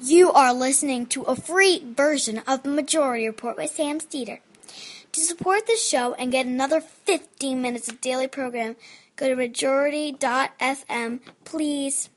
You are listening to a free version of the Majority Report with Sam Seder. To support the show and get another 15 minutes of daily program, go to majority.fm, please.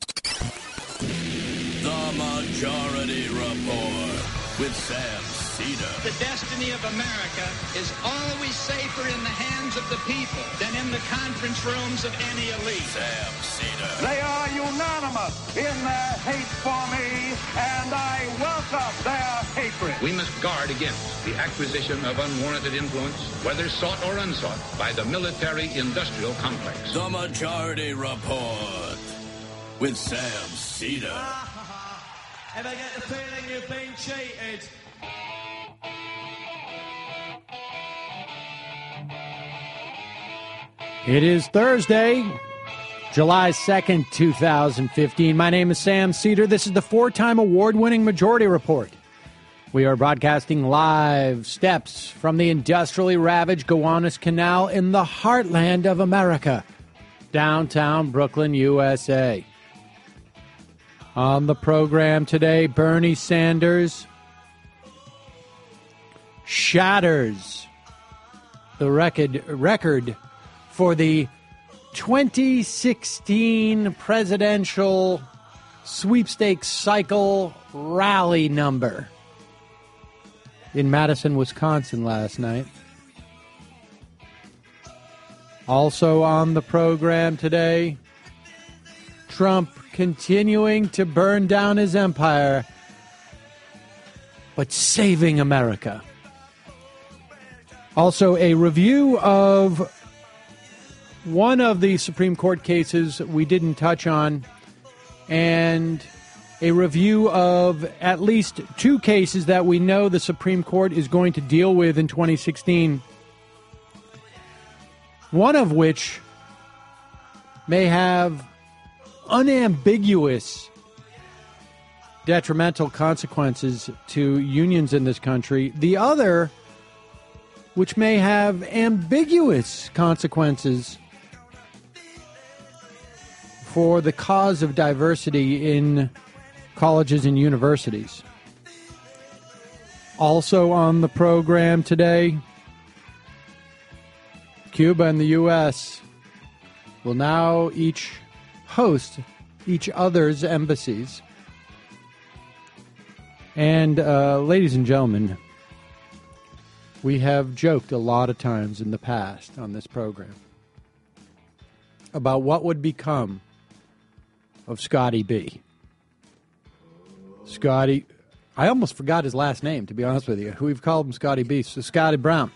The Majority Report with Sam Seder. The destiny of America is always safer in the hands of the people than in the conference rooms of any elite. Sam Seder. They are unanimous in their hate for me, and I welcome their hatred. We must guard against the acquisition of unwarranted influence, whether sought or unsought, by the military-industrial complex. The Majority Report with Sam Seder. Ever get the feeling you've been cheated? It is Thursday, July 2nd, 2015. My name is Sam Seder. This is the four-time award-winning Majority Report. We are broadcasting live steps from the industrially ravaged Gowanus Canal in the heartland of America, downtown Brooklyn, USA. On the program today, Bernie Sanders shatters the record for the 2016 presidential sweepstakes cycle rally number in Madison, Wisconsin last night. Also on the program today, Trump continuing to burn down his empire, but saving America. Also, a review of one of the Supreme Court cases we didn't touch on, and a review of at least two cases that we know the Supreme Court is going to deal with in 2016, one of which may have unambiguous detrimental consequences to unions in this country. The other, which may have ambiguous consequences for the cause of diversity in colleges and universities. Also on the program today, Cuba and the U.S. will now each host each other's embassies. And ladies and gentlemen, we have joked a lot of times in the past on this program about what would become of Scotty B. Scotty, I almost forgot his last name, to be honest with you. We've called him Scotty B. So Scotty Brown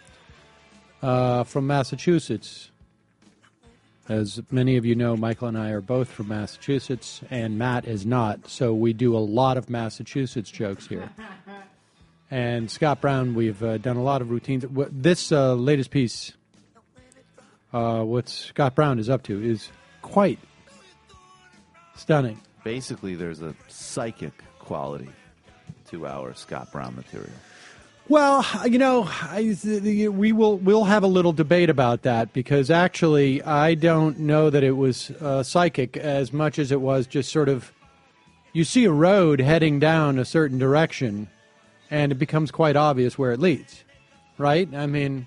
from Massachusetts. As many of you know, Michael and I are both from Massachusetts, and Matt is not, so we do a lot of Massachusetts jokes here. And Scott Brown, we've done a lot of routines. This latest piece, what Scott Brown is up to, is quite stunning. Basically, there's a psychic quality to our Scott Brown material. Well, you know, we'll have a little debate about that, because actually I don't know that it was psychic as much as it was just sort of, you see a road heading down a certain direction and it becomes quite obvious where it leads, right? I mean,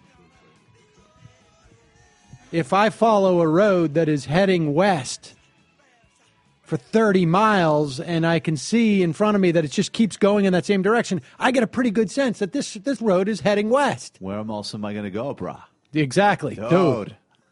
if I follow a road that is heading west for 30 miles and I can see in front of me that it just keeps going in that same direction, I get a pretty good sense that this road is heading west. Where else am I going to go, brah? Exactly. Dude.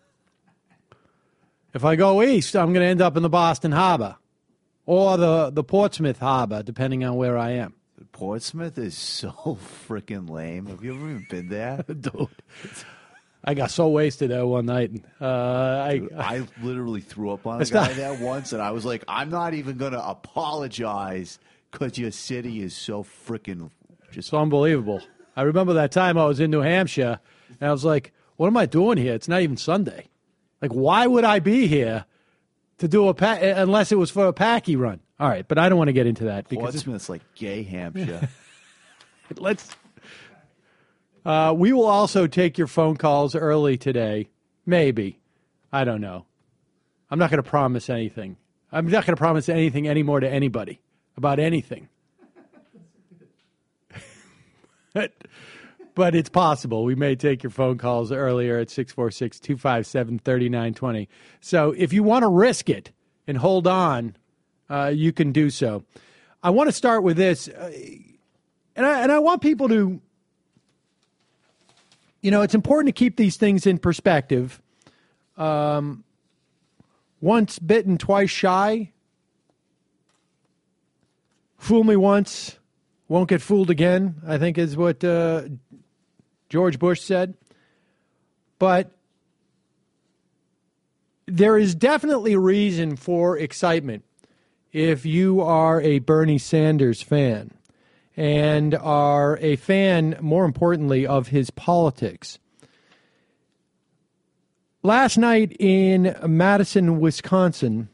If I go east, I'm going to end up in the Boston Harbor or the Portsmouth Harbor, depending on where I am. Portsmouth is so freaking lame. Have you ever even been there? Dude. I got so wasted there one night. I literally threw up on a guy there once, and I was like, I'm not even going to apologize because your city is so freaking just... It's unbelievable. I remember that time I was in New Hampshire, and I was like, what am I doing here? It's not even Sunday. Like, why would I be here to do unless it was for a packy run? All right, but I don't want to get into that. Portsmouth's like gay Hampshire. We will also take your phone calls early today. Maybe. I don't know. I'm not going to promise anything. I'm not going to promise anything anymore to anybody about anything. but it's possible. We may take your phone calls earlier at 646-257-3920. So if you want to risk it and hold on, you can do so. I want to start with this, and I want people to, it's important to keep these things in perspective. Once bitten, twice shy. Fool me once, won't get fooled again, I think is what George Bush said. But there is definitely reason for excitement if you are a Bernie Sanders fan and are a fan, more importantly, of his politics. Last night in Madison, Wisconsin,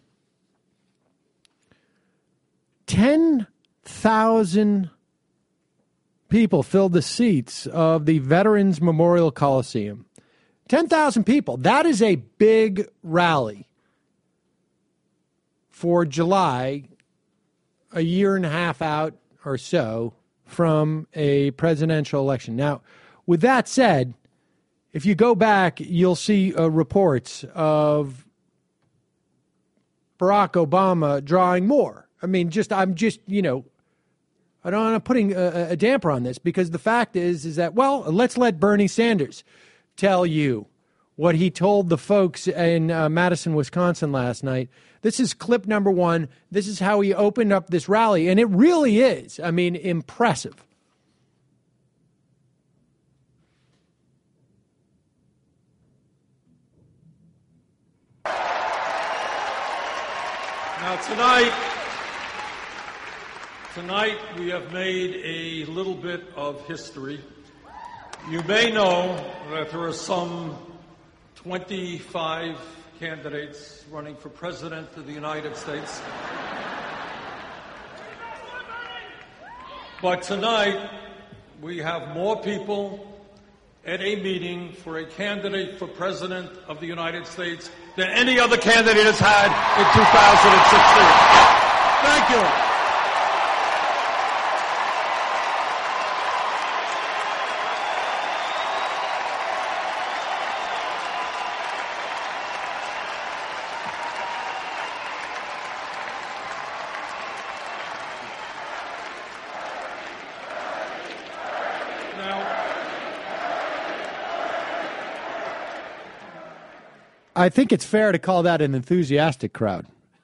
10,000 people filled the seats of the Veterans Memorial Coliseum. 10,000 people. That is a big rally for July, a year and a half out or so from a presidential election. Now, with that said, if you go back, you'll see reports of Barack Obama drawing more. I mean, I'm not putting a damper on this, because the fact is that, well, let's let Bernie Sanders tell you what he told the folks in Madison, Wisconsin last night. This is clip number one. This is how he opened up this rally, and it really is, impressive. Now, tonight we have made a little bit of history. You may know that there are some 25 candidates running for President of the United States. But tonight we have more people at a meeting for a candidate for President of the United States than any other candidate has had in 2016. Thank you. I think it's fair to call that an enthusiastic crowd.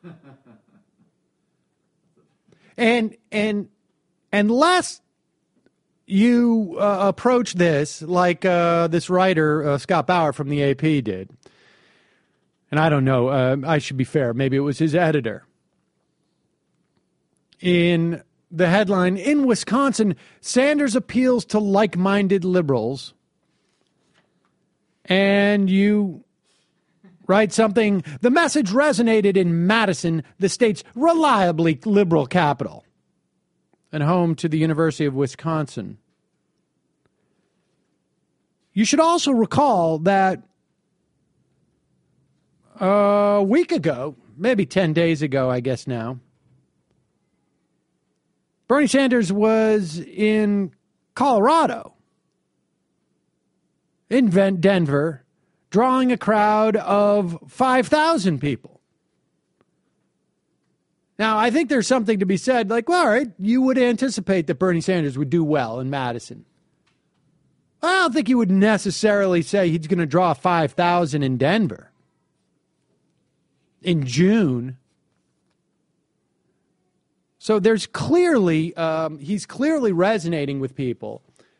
And lest you approach this like this writer, Scott Bauer from the AP did, and I don't know, I should be fair, maybe it was his editor. In the headline, in Wisconsin, Sanders appeals to like-minded liberals, and you write something, the message resonated in Madison, the state's reliably liberal capital and home to the University of Wisconsin. You should also recall that a week ago, maybe 10 days ago, I guess now, Bernie Sanders was in Colorado, in Denver, drawing a crowd of 5,000 people. Now, I think there's something to be said, like, well, all right, you would anticipate that Bernie Sanders would do well in Madison. I don't think you would necessarily say he's going to draw 5,000 in Denver in June. So there's clearly, he's clearly resonating with people.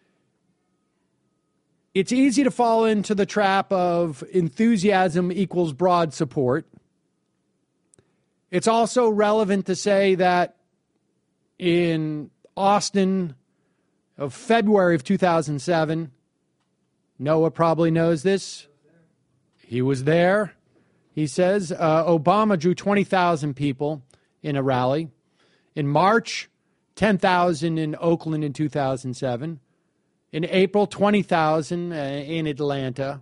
It's easy to fall into the trap of enthusiasm equals broad support. It's also relevant to say that in Austin of February of 2007, Noah probably knows this. He was there. He says Obama drew 20,000 people in a rally. In March, 10,000 in Oakland in 2007. In April, 20,000 in Atlanta.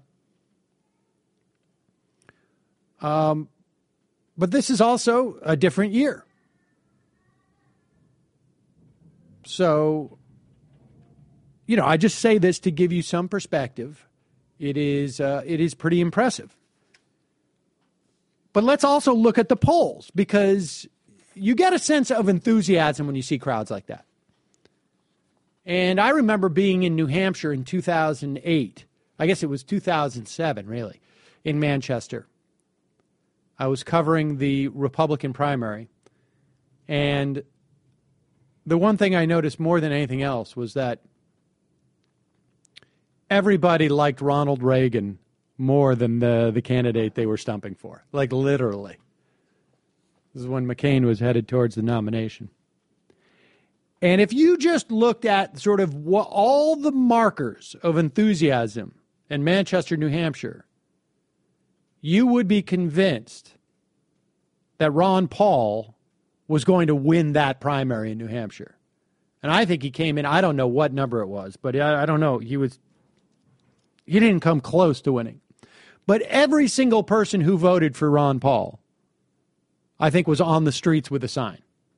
But this is also a different year. So I just say this to give you some perspective. It is pretty impressive. But let's also look at the polls, because you get a sense of enthusiasm when you see crowds like that. And I remember being in New Hampshire in 2008. I guess it was 2007, really, in Manchester. I was covering the Republican primary. And the one thing I noticed more than anything else was that everybody liked Ronald Reagan more than the candidate they were stumping for. Like, literally. This is when McCain was headed towards the nomination. And if you just looked at sort of what all the markers of enthusiasm in Manchester, New Hampshire, you would be convinced that Ron Paul was going to win that primary in New Hampshire. And I think he came in, I don't know what number it was, but I don't know. He didn't come close to winning. But every single person who voted for Ron Paul, I think, was on the streets with a sign.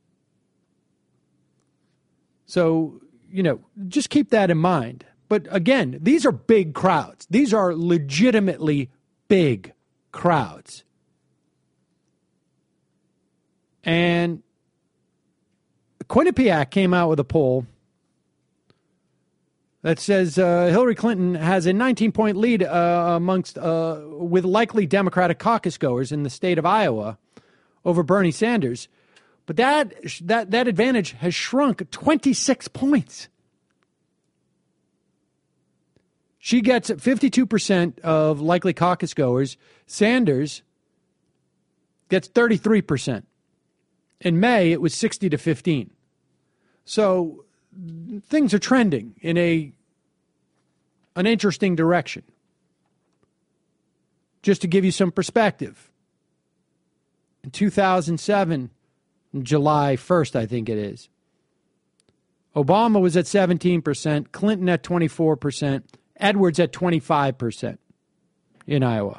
So, just keep that in mind. But again, these are big crowds. These are legitimately big crowds. And Quinnipiac came out with a poll that says Hillary Clinton has a 19-point lead with likely Democratic caucus goers in the state of Iowa over Bernie Sanders. But that advantage has shrunk 26 points. She gets 52% of likely caucus goers. Sanders gets 33%. In May, it was 60-15. So things are trending in an interesting direction. Just to give you some perspective, in 2007, July 1st, I think it is, Obama was at 17%, Clinton at 24%, Edwards at 25% in Iowa.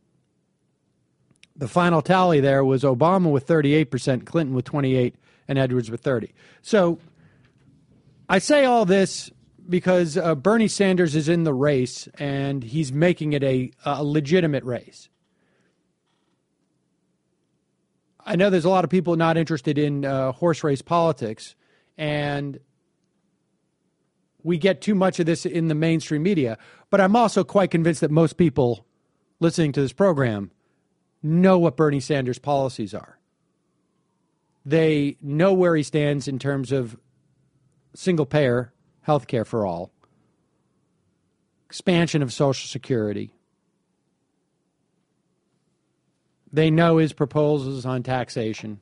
The final tally there was Obama with 38%, Clinton with 28%, and Edwards with 30%. So I say all this because Bernie Sanders is in the race, and he's making it a legitimate race. I know there's a lot of people not interested in horse race politics, and we get too much of this in the mainstream media, but I'm also quite convinced that most people listening to this program know what Bernie Sanders' policies are. They know where he stands in terms of single-payer health care for all, expansion of Social Security. They know his proposals on taxation.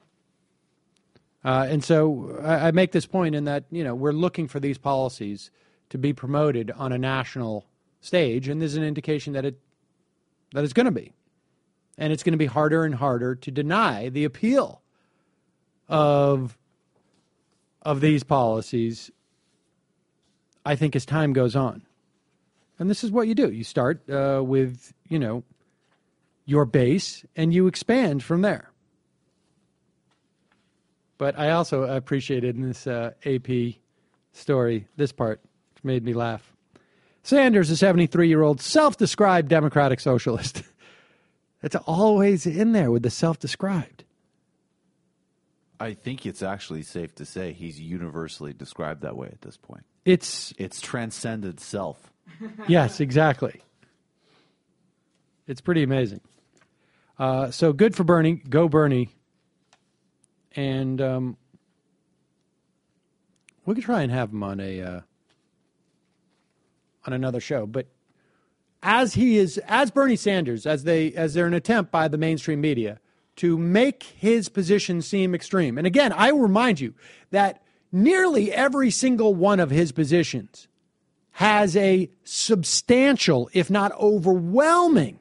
And so I make this point in that, we're looking for these policies to be promoted on a national stage, and there's an indication that it's going to be. And it's going to be harder and harder to deny the appeal of these policies, I think, as time goes on. And this is what you do. You start with, your base, and you expand from there. But I also appreciated in this AP story, this part, which made me laugh. Sanders, a 73-year-old self-described Democratic socialist. It's always in there with the self-described. I think it's actually safe to say he's universally described that way at this point. It's transcended self. Yes, exactly. It's pretty amazing. So good for Bernie. Go Bernie. And we could try and have him on another show. But as Bernie Sanders, as they're an attempt by the mainstream media to make his position seem extreme. And again, I will remind you that nearly every single one of his positions has a substantial, if not overwhelming,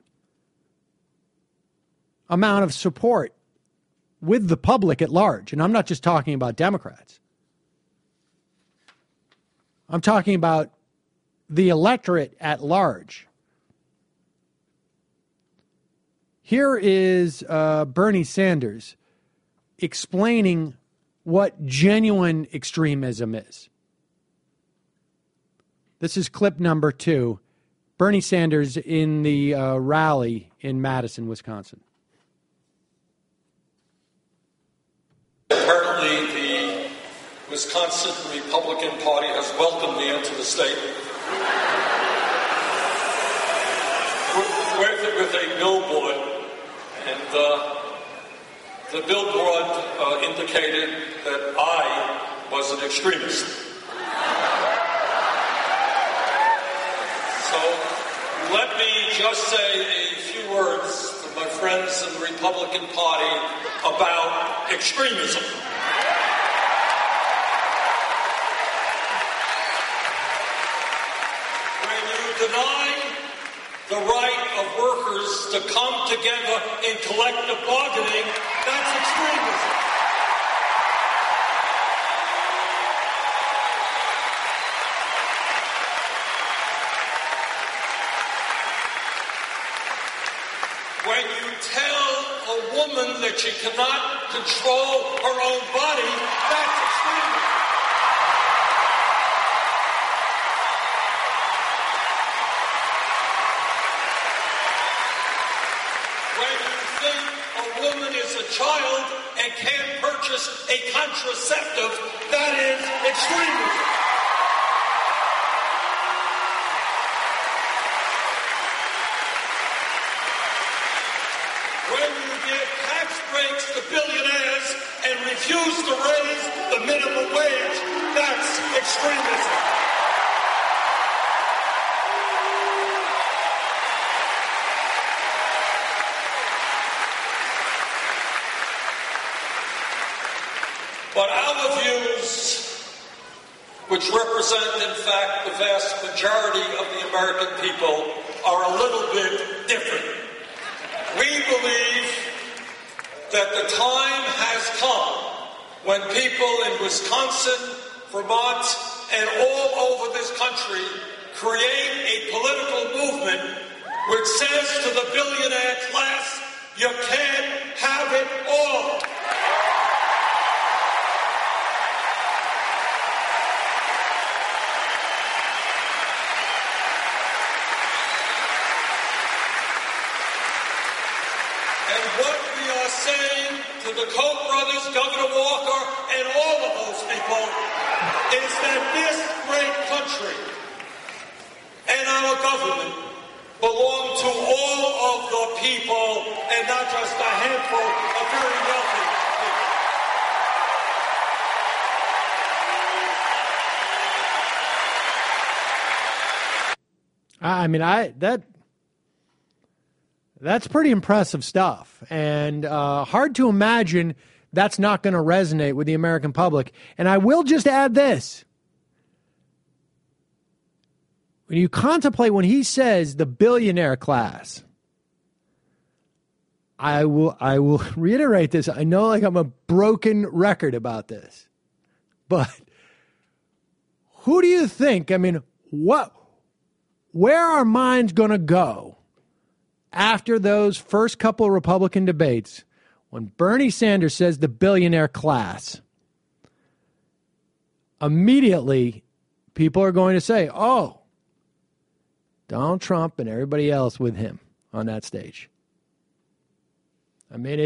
amount of support with the public at large. And I'm not just talking about Democrats. I'm talking about the electorate at large. Here is Bernie Sanders explaining what genuine extremism is. This is clip number 2. Bernie Sanders in the rally in Madison, Wisconsin. Apparently, the Wisconsin Republican Party has welcomed me into the state with a billboard, and the billboard indicated that I was an extremist. So let me just say a few words to my friends in the Republican Party about extremism. When you deny the right of workers to come together in collective bargaining, that's extremism. When you tell a woman that she cannot control her own body, that's extremism. When you think a woman is a child and can't purchase a contraceptive, that is extremism. When you give tax breaks to billionaires and refuse to raise the minimum wage, that's extremism. But our views, which represent, in fact, the vast majority of the American people, are a little bit different. We believe that the time has come when people in Wisconsin, Vermont, and all over this country create a political movement which says to the billionaire class, you can't have it all. And what we are saying to the Koch brothers, Governor Walker, and all of those people is that this great country and our government belong to all of the people and not just a handful of very wealthy people. I mean, that's pretty impressive stuff, and hard to imagine that's not going to resonate with the American public. And I will just add this. When you contemplate when he says the billionaire class, I will reiterate this. I know like I'm a broken record about this, but who do you think, I mean, where are minds going to go after those first couple of Republican debates when Bernie Sanders says the billionaire class? Immediately, people are going to say, oh, Donald Trump and everybody else with him on that stage. I mean,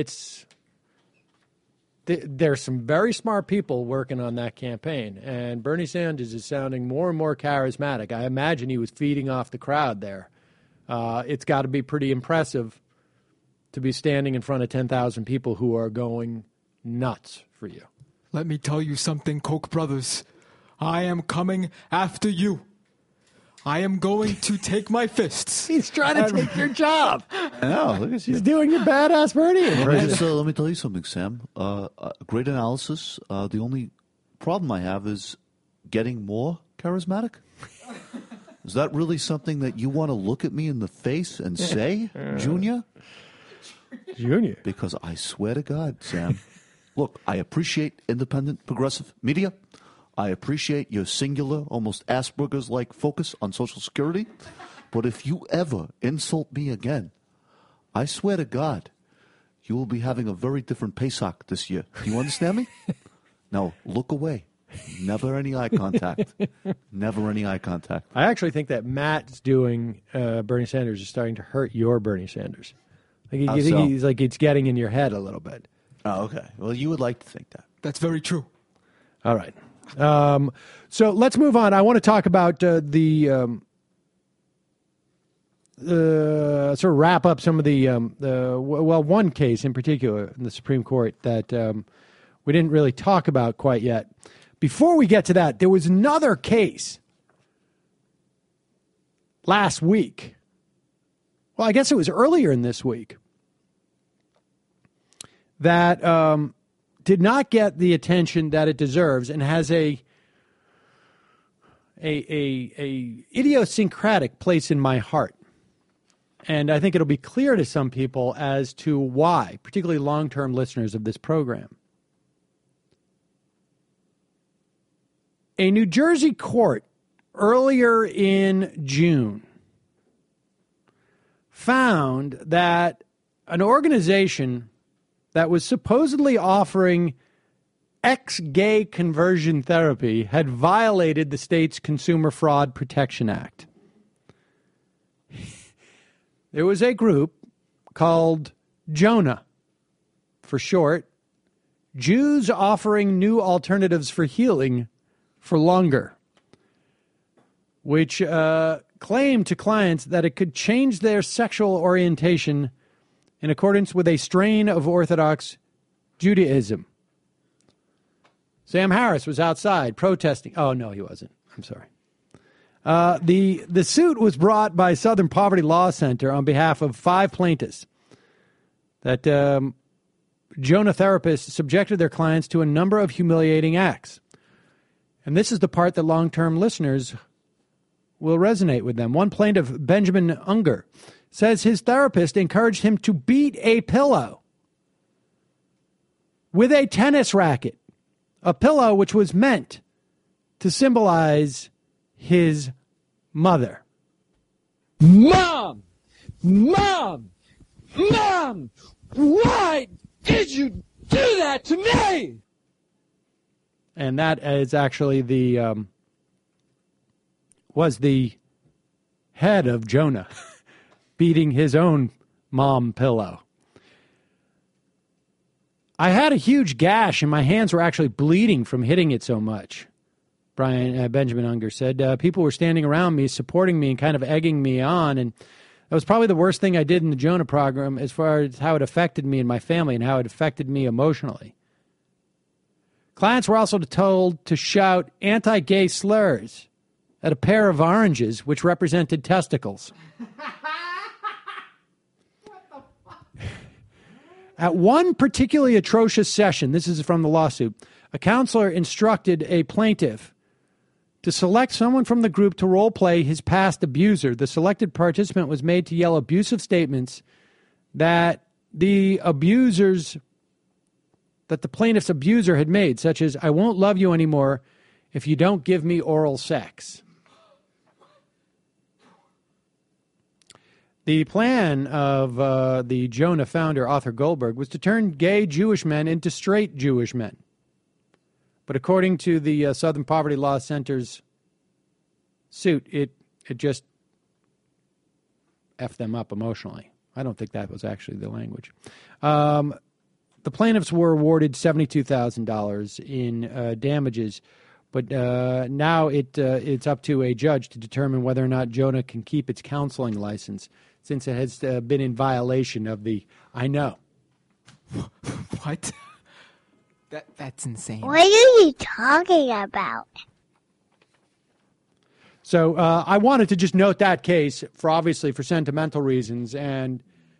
there's some very smart people working on that campaign, and Bernie Sanders is sounding more and more charismatic. I imagine he was feeding off the crowd there. It's got to be pretty impressive to be standing in front of 10,000 people who are going nuts for you. Let me tell you something, Koch brothers. I am coming after you. I am going to take my fists. He's trying to take your job. I know. Look at you. He's doing your badass Bernie impression. Let me tell you something, Sam. Great analysis. The only problem I have is getting more charismatic. Is that really something that you want to look at me in the face and say, Junior? Junior. Because I swear to God, Sam, look, I appreciate independent progressive media. I appreciate your singular, almost Asperger's-like focus on Social Security. But if you ever insult me again, I swear to God, you will be having a very different Pesach this year. Do you understand me? Now, look away. Never any eye contact. Never any eye contact. I actually think that Matt's doing Bernie Sanders is starting to hurt your Bernie Sanders. Like he's like it's getting in your head a little bit. Oh, okay. Well, you would like to think that. That's very true. All right. So let's move on. I want to talk about sort of wrap up some of the one case in particular in the Supreme Court that we didn't really talk about quite yet. Before we get to that, there was another case last week. Well, I guess it was earlier in this week that did not get the attention that it deserves and has a idiosyncratic place in my heart. And I think it'll be clear to some people as to why, particularly long-term listeners of this program. A New Jersey court earlier in June found that an organization that was supposedly offering ex-gay conversion therapy had violated the state's Consumer Fraud Protection Act. There was a group called JONAH, for short, Jews Offering New Alternatives for Healing for Longer, which claimed to clients that it could change their sexual orientation in accordance with a strain of Orthodox Judaism. Sam Harris was outside protesting. Oh, no, he wasn't. I'm sorry. The suit was brought by Southern Poverty Law Center on behalf of 5 plaintiffs that JONAH therapists subjected their clients to a number of humiliating acts. And this is the part that long-term listeners will resonate with them. One plaintiff, Benjamin Unger, says his therapist encouraged him to beat a pillow with a tennis racket, a pillow which was meant to symbolize his mother. Mom! Mom! Mom! Why did you do that to me? And that is actually was the head of JONAH beating his own mom pillow. I had a huge gash and my hands were actually bleeding from hitting it so much, Benjamin Unger said. People were standing around me, supporting me and kind of egging me on, and that was probably the worst thing I did in the JONAH program as far as how it affected me and my family and how it affected me emotionally. Clients were also told to shout anti-gay slurs at a pair of oranges, which represented testicles. At one particularly atrocious session, this is from the lawsuit, a counselor instructed a plaintiff to select someone from the group to role play his past abuser. The selected participant was made to yell abusive statements that the plaintiff's abuser had made, such as, "I won't love you anymore if you don't give me oral sex." The plan of the JONAH founder, Arthur Goldberg, was to turn gay Jewish men into straight Jewish men. But according to the Southern Poverty Law Center's suit, it just effed them up emotionally. I don't think that was actually the language. The plaintiffs were awarded $72,000 in damages, but now it's up to a judge to determine whether or not JONAH can keep its counseling license, since it has been in violation of the, I know. What? That's insane. What are you talking about? So I wanted to just note that case for sentimental reasons. And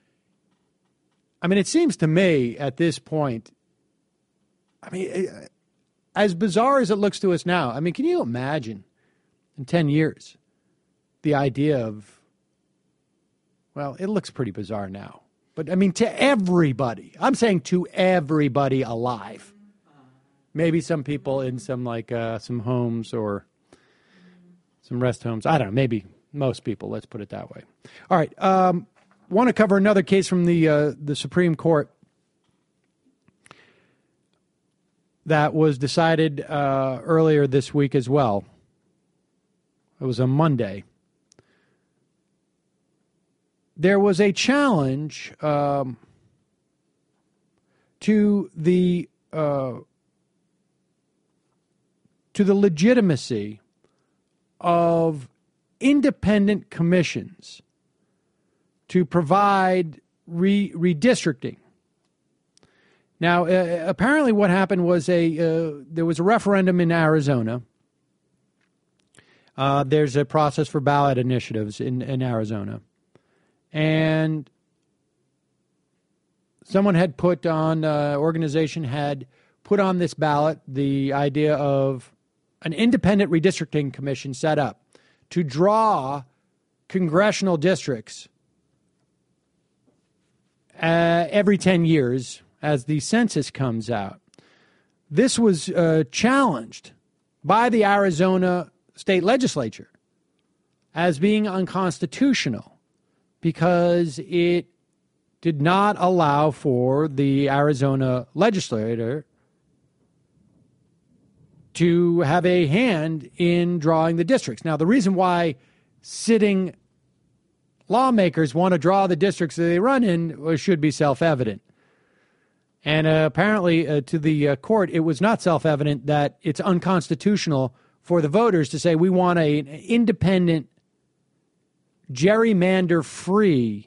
I mean, it seems to me at this point, I mean, as bizarre as it looks to us now, I mean, can you imagine in 10 years the idea of, well, it looks pretty bizarre now. But, I mean, to everybody. I'm saying to everybody alive. Maybe some people in some homes or some rest homes. I don't know. Maybe most people. Let's put it that way. All right. Want to cover another case from the Supreme Court. that was decided earlier this week as well. It was a Monday. There was a challenge to the legitimacy of independent commissions to provide redistricting. Now, apparently what happened was there was a referendum in Arizona. There's a process for ballot initiatives in Arizona. And someone had put on, organization had put on this ballot the idea of an independent redistricting commission set up to draw congressional districts every 10 years as the census comes out. This was challenged by the Arizona state legislature as being unconstitutional because it did not allow for the Arizona legislator to have a hand in drawing the districts. Now, the reason why sitting lawmakers want to draw the districts that they run in should be self-evident. And apparently to the court, it was not self-evident that it's unconstitutional for the voters to say we want an independent, gerrymander-free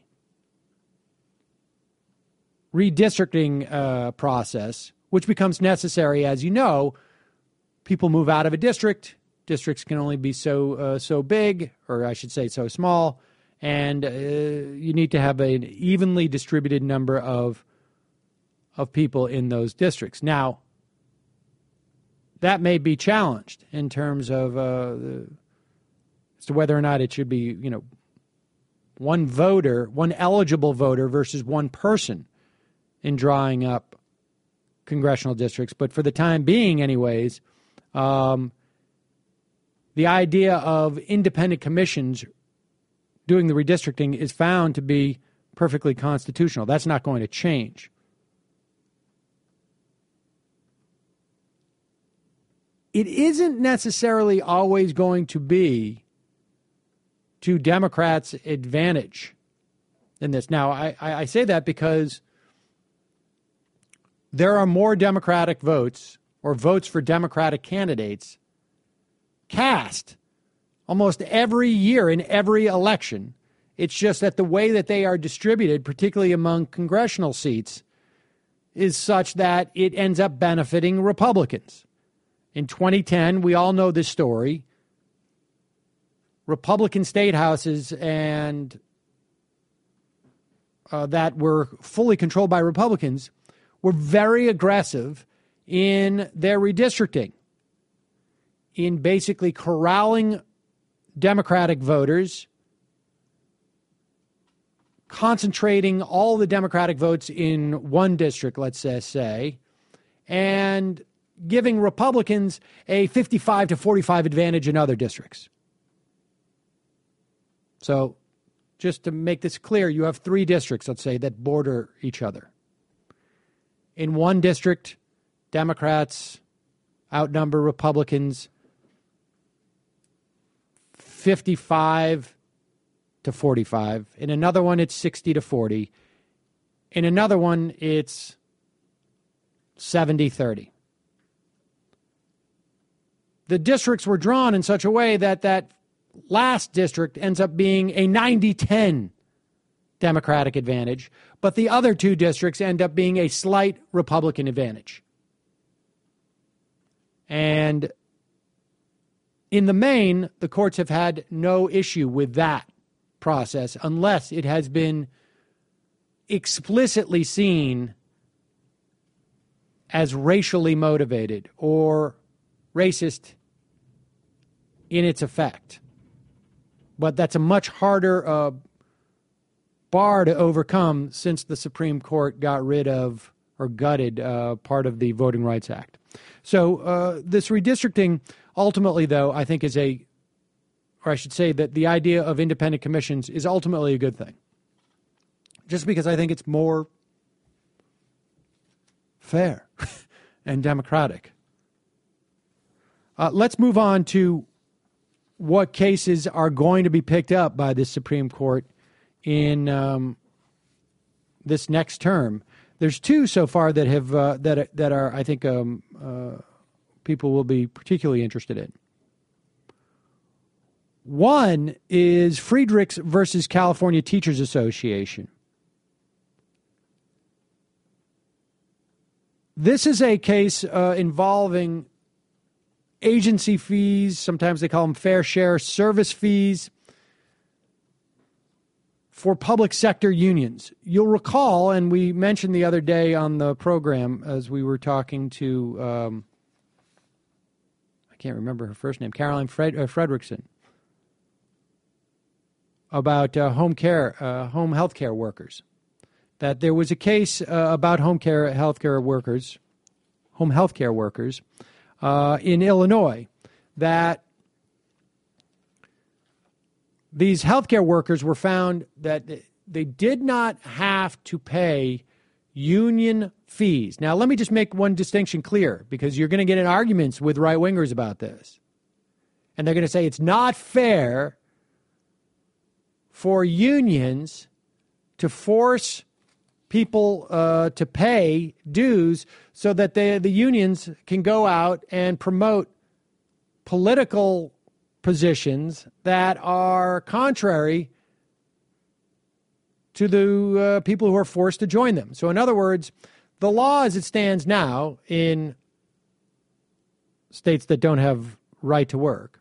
redistricting process, which becomes necessary, as you know. People move out of a district. Districts can only be so big, or I should say so small, and you need to have an evenly distributed number of people in those districts. Now, that may be challenged in terms of as to whether or not it should be, one voter, one eligible voter versus one person in drawing up congressional districts. But for the time being, anyways, the idea of independent commissions doing the redistricting is found to be perfectly constitutional. That's not going to change. It isn't necessarily always going to be to Democrats' advantage in this. Now, I say that because there are more Democratic votes or votes for Democratic candidates cast almost every year in every election. It's just that the way that they are distributed, particularly among congressional seats, is such that it ends up benefiting Republicans. In 2010, we all know this story. Republican state houses and that were fully controlled by Republicans were very aggressive in their redistricting, in basically corralling Democratic voters, concentrating all the Democratic votes in one district, let's say, and giving Republicans a 55 to 45 advantage in other districts. So just to make this clear, you have three districts, let's say, that border each other. In one district, Democrats outnumber Republicans 55 to 45. In another one, it's 60 to 40. In another one, it's 70-30. The districts were drawn in such a way that that last district ends up being a 90-10 Democratic advantage, but the other two districts end up being a slight Republican advantage. And in the main, the courts have had no issue with that process unless it has been explicitly seen as racially motivated or racist in its effect. But that's a much harder bar to overcome since the Supreme Court got rid of or gutted part of the Voting Rights Act. So this redistricting ultimately, though, I think is or I should say that the idea of independent commissions is ultimately a good thing. Just because I think it's more fair and democratic. Let's move on to what cases are going to be picked up by the Supreme Court in this next term. There's two so far that have that are I think people will be particularly interested in. One is Friedrichs versus California Teachers Association. This is a case involving agency fees, sometimes they call them fair share service fees, for public sector unions. You'll recall, and we mentioned the other day on the program as we were talking to, I can't remember her first name, Caroline Fredrickson, about home health care workers. That there was a case about home health care workers in Illinois, that these healthcare workers were found that they did not have to pay union fees. Now, let me just make one distinction clear, because you're going to get in arguments with right-wingers about this. And they're going to say it's not fair for unions to force people to pay dues so that the unions can go out and promote political positions that are contrary to the people who are forced to join them. So in other words, the law as it stands now in states that don't have right to work,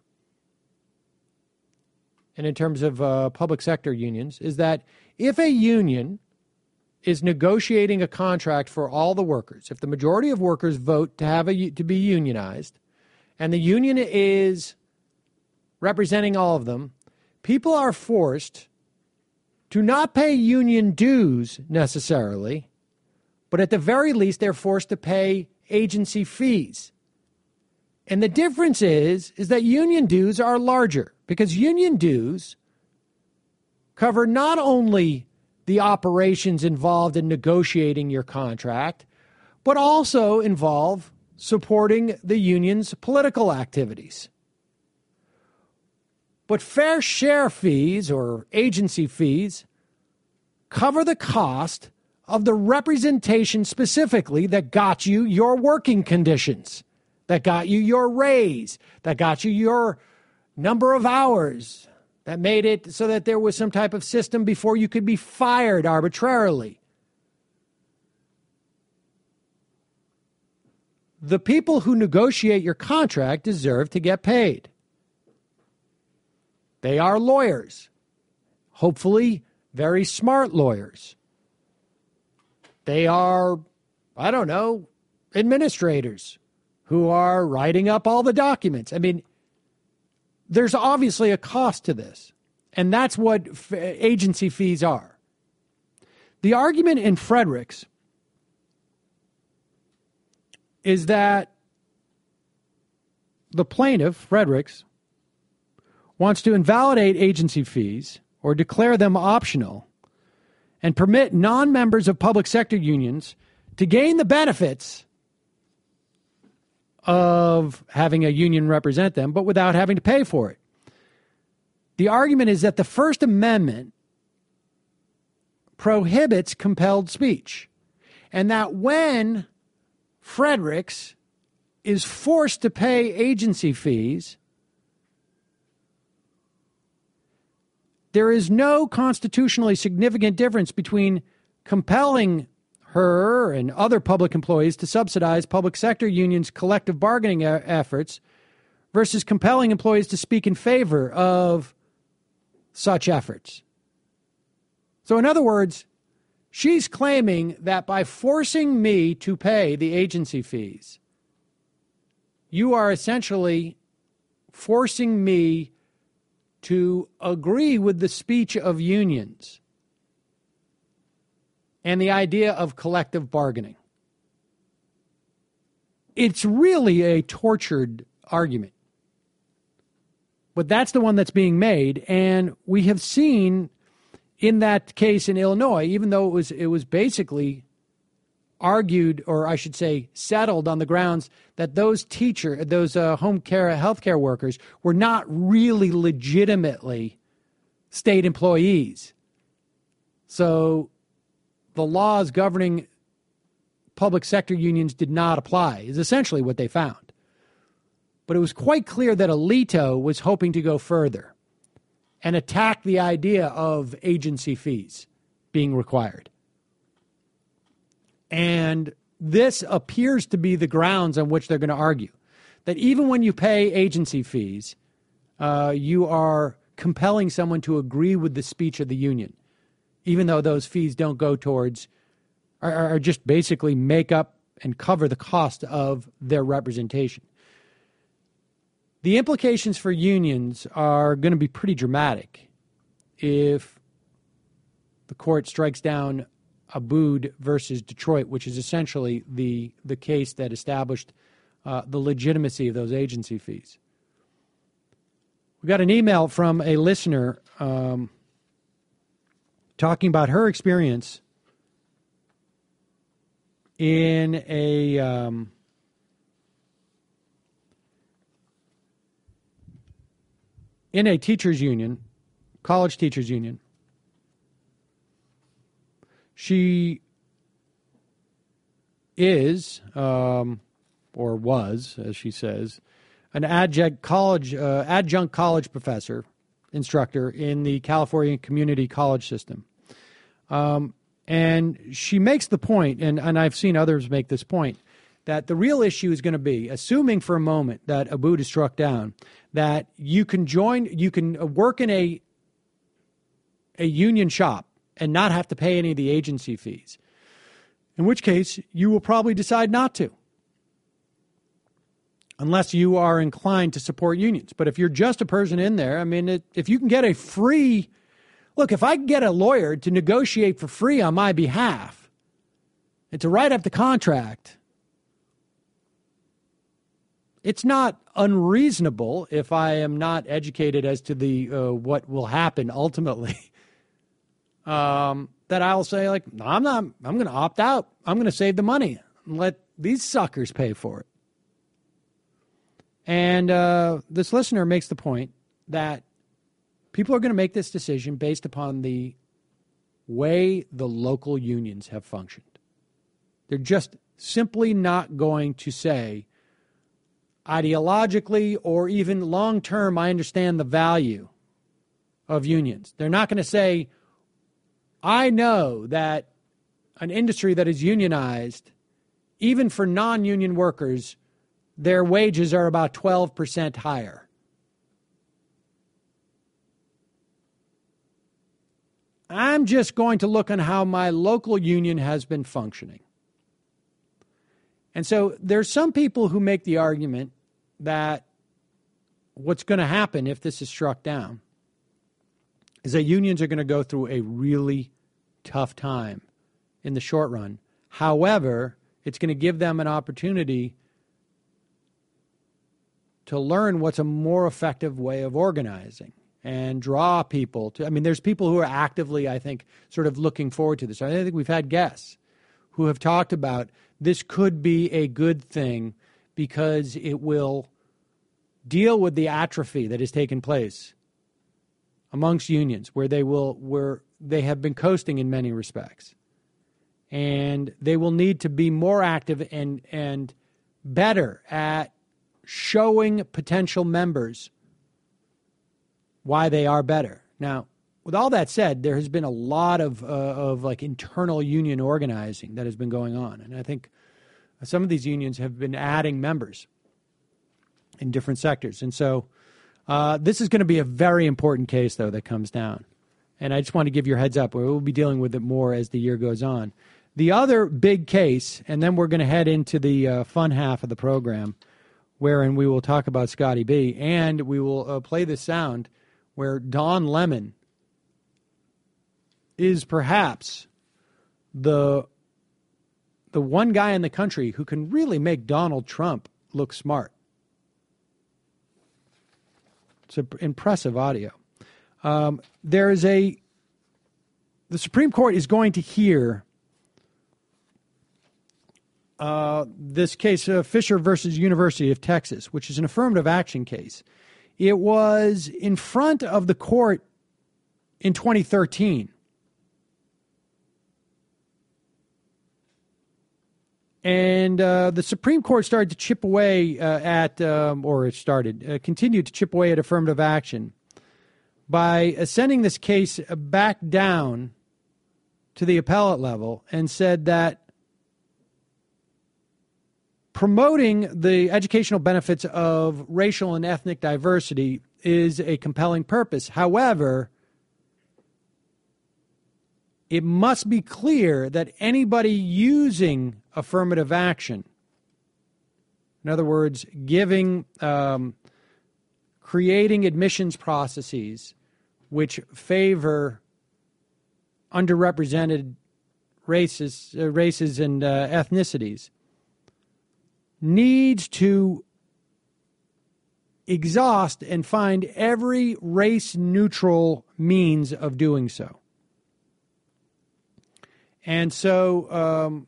and in terms of public sector unions, is that if a union is negotiating a contract for all the workers, if the majority of workers vote to be unionized, and the union is representing all of them, people are forced to not pay union dues necessarily, but at the very least they're forced to pay agency fees. And the difference is that union dues are larger, because union dues cover not only the operations involved in negotiating your contract, but also involve supporting the union's political activities. But fair share fees or agency fees cover the cost of the representation specifically that got you your working conditions, that got you your raise, that got you your number of hours, that made it so that there was some type of system before you could be fired arbitrarily. The people who negotiate your contract deserve to get paid. They are lawyers, hopefully very smart lawyers. They are, I don't know, administrators who are writing up all the documents. I mean, there's obviously a cost to this, and that's what agency fees are. The argument in Fredericks is that the plaintiff, Fredericks, wants to invalidate agency fees or declare them optional and permit non-members of public sector unions to gain the benefits of having a union represent them, but without having to pay for it. The argument is that the First Amendment prohibits compelled speech, and that when Fredericks is forced to pay agency fees, there is no constitutionally significant difference between compelling her and other public employees to subsidize public sector unions' collective bargaining efforts versus compelling employees to speak in favor of such efforts. So in other words, she's claiming that by forcing me to pay the agency fees, you are essentially forcing me to agree with the speech of unions and the idea of collective bargaining. It's really a tortured argument. But that's the one that's being made, and we have seen in that case in Illinois, even though it was basically argued, or I should say settled on the grounds that those home care healthcare workers were not really legitimately state employees. So the laws governing public sector unions did not apply, is essentially what they found. But it was quite clear that Alito was hoping to go further and attack the idea of agency fees being required. And this appears to be the grounds on which they're going to argue, that even when you pay agency fees, you are compelling someone to agree with the speech of the union, even though those fees don't go towards, are just basically make up and cover the cost of their representation. The implications for unions are going to be pretty dramatic if the court strikes down Abood versus Detroit, which is essentially the case that established the legitimacy of those agency fees. We got an email from a listener talking about her experience in a teachers union, college teachers union. She is, or was, as she says, an adjunct college professor, instructor in the California community college system. And she makes the point, and I've seen others make this point, that the real issue is going to be, assuming for a moment that Abood is struck down, that you can work in a union shop and not have to pay any of the agency fees, in which case you will probably decide not to, unless you are inclined to support unions. But if you're just a person in there, I mean, if you can get a free, look, if I can get a lawyer to negotiate for free on my behalf and to write up the contract, it's not unreasonable, if I am not educated as to the what will happen ultimately, that I'll say, like, no, I'm going to opt out. I'm going to save the money and let these suckers pay for it. And this listener makes the point that people are going to make this decision based upon the way the local unions have functioned. They're just simply not going to say, ideologically or even long-term, I understand the value of unions. They're not going to say, I know that an industry that is unionized, even for non-union workers, their wages are about 12% higher. I'm just going to look on how my local union has been functioning. And so there's some people who make the argument that what's going to happen if this is struck down is that unions are going to go through a really tough time in the short run. However, it's going to give them an opportunity to learn what's a more effective way of organizing and draw people to, I mean, there's people who are actively, I think, sort of looking forward to this. I think we've had guests who have talked about this could be a good thing because it will deal with the atrophy that has taken place amongst unions, where they have been coasting in many respects. And they will need to be more active and better at showing potential members why they are better. Now, with all that said, there has been a lot of like internal union organizing that has been going on. And I think some of these unions have been adding members in different sectors. And so this is going to be a very important case, though, that comes down. And I just want to give you a heads up. We'll be dealing with it more as the year goes on. The other big case, and then we're going to head into the fun half of the program, wherein we will talk about Scotty B, and we will play the sound where Don Lemon is perhaps the one guy in the country who can really make Donald Trump look smart. It's impressive audio. The Supreme Court is going to hear this case, Fisher versus University of Texas, which is an affirmative action case. It was in front of the court in 2013. And the Supreme Court started to chip away continued to chip away at affirmative action by sending this case back down to the appellate level and said that promoting the educational benefits of racial and ethnic diversity is a compelling purpose. However, it must be clear that anybody using affirmative action, in other words, creating admissions processes which favor underrepresented races and ethnicities, needs to exhaust and find every race-neutral means of doing so. And so,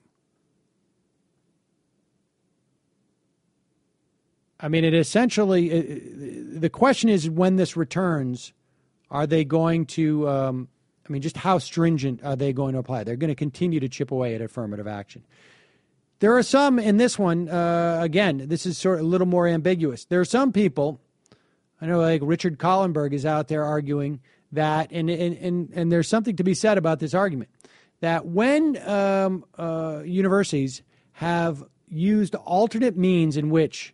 it essentially, the question is when this returns, are they going to, just how stringent are they going to apply? They're going to continue to chip away at affirmative action. There are some in this one, again, this is sort of a little more ambiguous. There are some people, I know like Richard Collenberg is out there arguing that, and there's something to be said about this argument, that when universities have used alternate means in which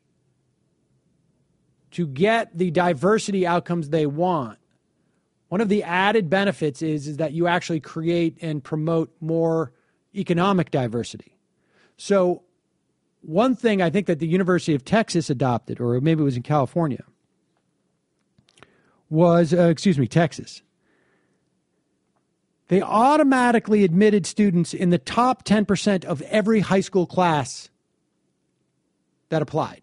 to get the diversity outcomes they want, one of the added benefits is that you actually create and promote more economic diversity. So one thing I think that the University of Texas adopted, or maybe it was in California, was, Texas. They automatically admitted students in the top 10% of every high school class that applied.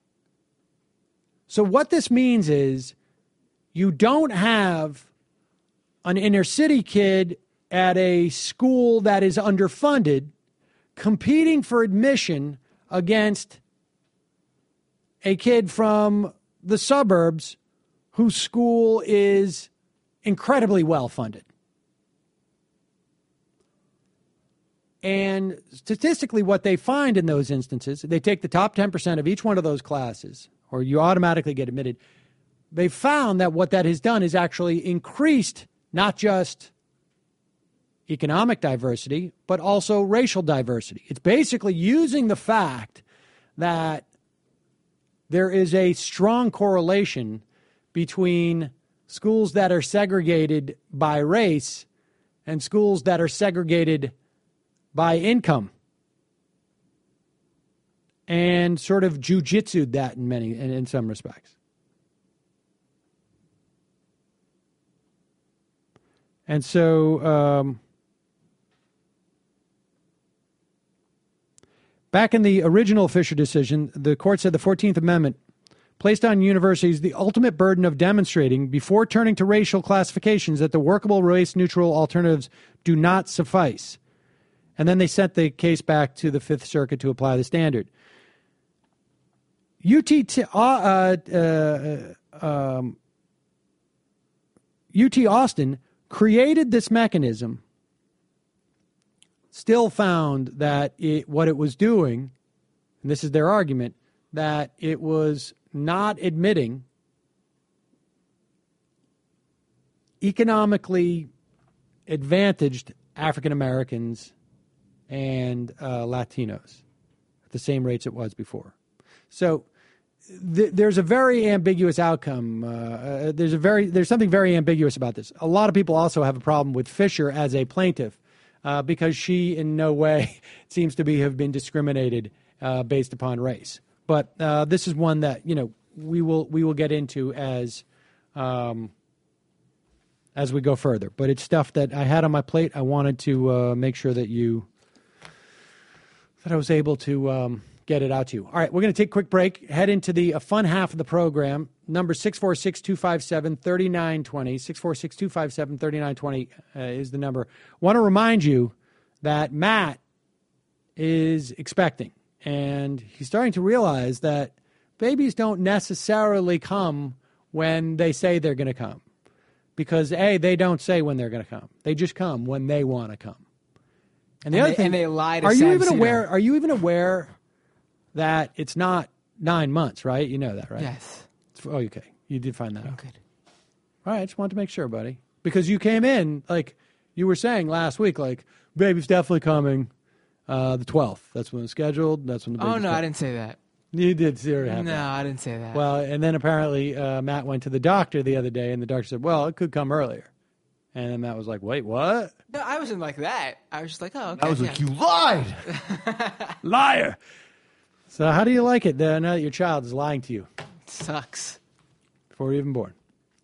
So what this means is you don't have an inner city kid at a school that is underfunded competing for admission against a kid from the suburbs whose school is incredibly well funded. And statistically, what they find in those instances, they take the top 10% of each one of those classes, or you automatically get admitted. They found that what that has done is actually increased not just economic diversity, but also racial diversity. It's basically using the fact that there is a strong correlation between schools that are segregated by race and schools that are segregated by income, and sort of jujitsu'd that in some respects. And so back in the original Fisher decision, the court said the 14th Amendment placed on universities the ultimate burden of demonstrating before turning to racial classifications that the workable race-neutral alternatives do not suffice. And then they sent the case back to the Fifth Circuit to apply the standard. UT Austin created this mechanism, still found that what it was doing, and this is their argument, that it was not admitting economically advantaged African Americans and Latinos at the same rates it was before. So there's a very ambiguous outcome. There's something very ambiguous about this. A lot of people also have a problem with Fisher as a plaintiff because she in no way seems to have been discriminated based upon race. But this is one that we will get into as we go further. But it's stuff that I had on my plate. I wanted to make sure that I was able to get it out to you. All right, we're going to take a quick break, head into the fun half of the program. Number 646-257-3920. 646-257-3920 is the number. Want to remind you that Matt is expecting. and he's starting to realize that babies don't necessarily come when they say they're going to come. Because, A, they don't say when they're going to come. They just come when they want to come. And the other thing, and they lie to are Sam you even Cedar. aware? Are you even aware that it's not 9 months, right? You know that, right? Yes. Oh, okay. You did find that out. Good. All right, I just wanted to make sure, buddy. Because you came in, like you were saying last week, like, baby's definitely coming the 12th. That's when it's scheduled. That's when the baby's Oh, no, coming. I didn't say that. You did see it happen. No, I didn't say that. Well, and then apparently Matt went to the doctor the other day, and the doctor said, well, it could come earlier. And then Matt was like, wait, what? No, I wasn't like that. I was just like, oh, okay. I was like, you lied. Liar. So how do you like it now that your child is lying to you? Sucks. Before you're even born.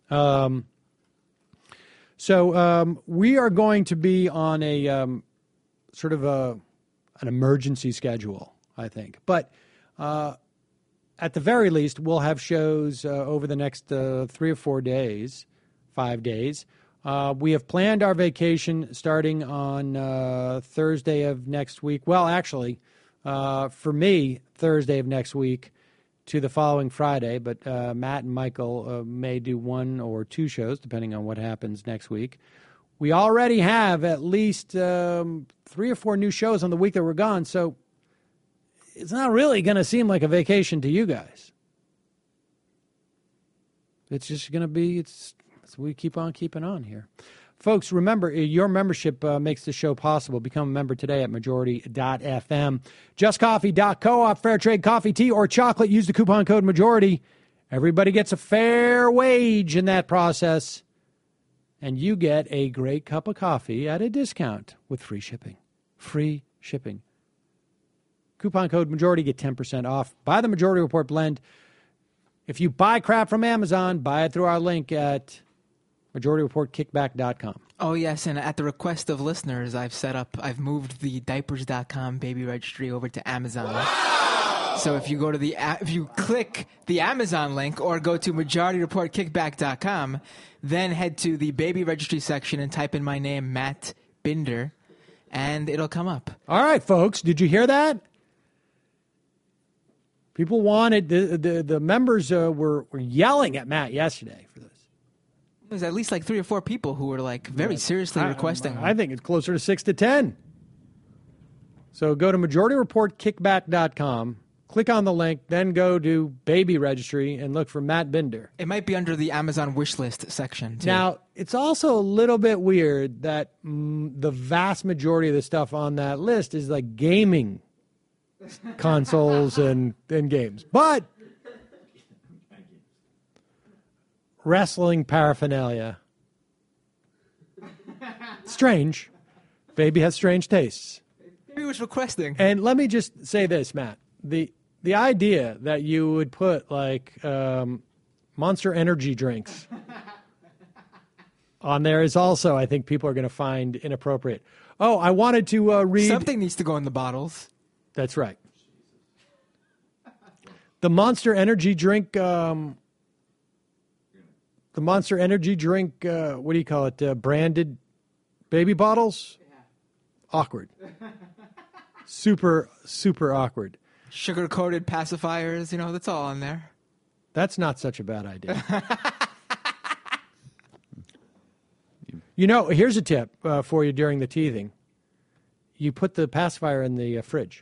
So we are going to be on a sort of an emergency schedule, I think. But at the very least, we'll have shows over the next 3 or 4 days, 5 days. We have planned our vacation starting on Thursday of next week. Well, actually, for me, Thursday of next week to the following Friday. But Matt and Michael may do 1 or 2 shows, depending on what happens next week. We already have at least 3 or 4 new shows on the week that we're gone, so it's not really going to seem like a vacation to you guys. It's just going to be, we keep on keeping on here. Folks, remember, your membership makes the show possible. Become a member today at majority.fm. JustCoffee.coop, fair trade coffee, tea, or chocolate. Use the coupon code MAJORITY. Everybody gets a fair wage in that process. And you get a great cup of coffee at a discount with free shipping. Free shipping. Coupon code MAJORITY, get 10% off. Buy the Majority Report blend. If you buy crap from Amazon, buy it through our link at MajorityReportKickback.com. Oh, yes, and at the request of listeners, I've moved the Diapers.com baby registry over to Amazon. Wow! So if you go to if you click the Amazon link or go to MajorityReportKickback.com, then head to the baby registry section and type in my name, Matt Binder, and it'll come up. All right, folks, did you hear that? People wanted, the members were yelling at Matt yesterday for this. There's at least like 3 or 4 people who were like very seriously requesting. I think it's closer to 6 to 10. So go to MajorityReportKickback.com, click on the link, then go to Baby Registry and look for Matt Binder. It might be under the Amazon wish list section, too. Now, it's also a little bit weird that the vast majority of the stuff on that list is like gaming consoles and games. But wrestling paraphernalia. Strange. Baby has strange tastes. Baby was requesting. And let me just say this, Matt. The idea that you would put like Monster Energy drinks on there is also, I think, people are going to find inappropriate. Oh, I wanted to read. Something needs to go in the bottles. That's right. The Monster Energy drink. The Monster Energy drink. What do you call it? Branded baby bottles. Yeah. Awkward. Super awkward. Sugar-coated pacifiers, that's all on there. That's not such a bad idea. Here's a tip for you during the teething. You put the pacifier in the fridge.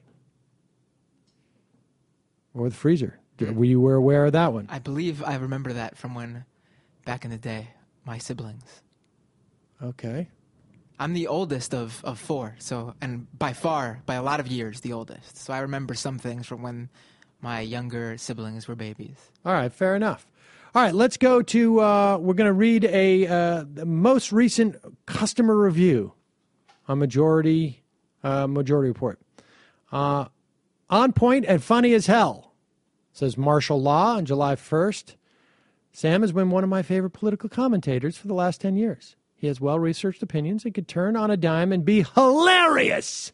Or the freezer. Were you aware of that one? I believe I remember that from when, back in the day, my siblings. Okay. I'm the oldest of 4, and by a lot of years, the oldest. So I remember some things from when my younger siblings were babies. All right, fair enough. All right, let's go to, we're going to read the most recent customer review on Majority Report. On point and funny as hell, says Martial Law on July 1st. Sam has been one of my favorite political commentators for the last 10 years. He has well-researched opinions and could turn on a dime and be hilarious.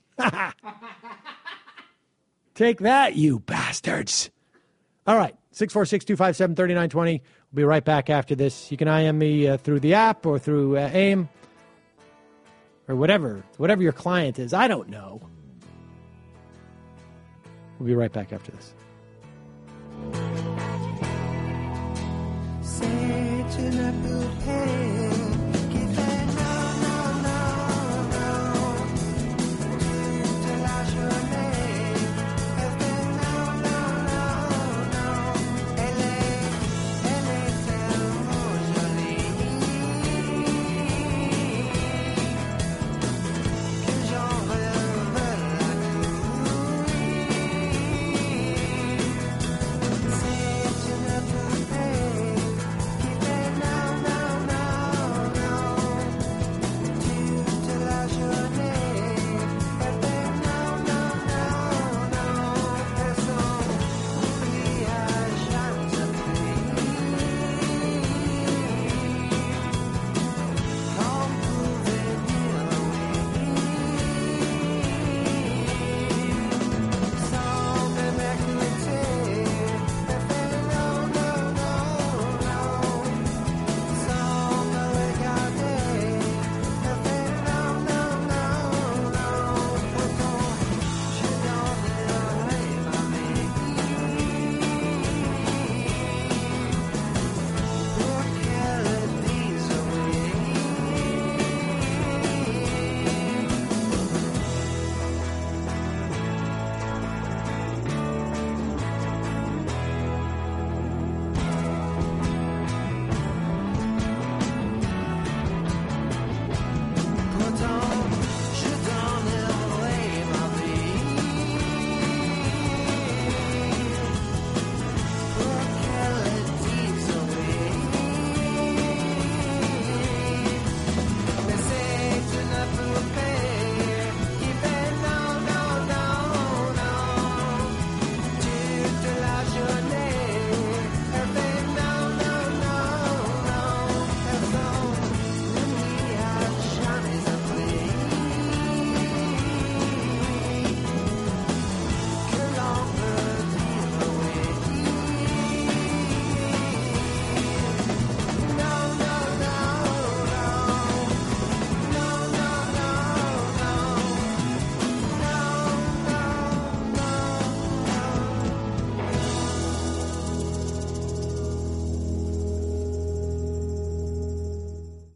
Take that, you bastards. All right, 646-257-3920. We'll be right back after this. You can IM me through the app or through AIM or whatever your client is. I don't know. We'll be right back after this. Setting up the past.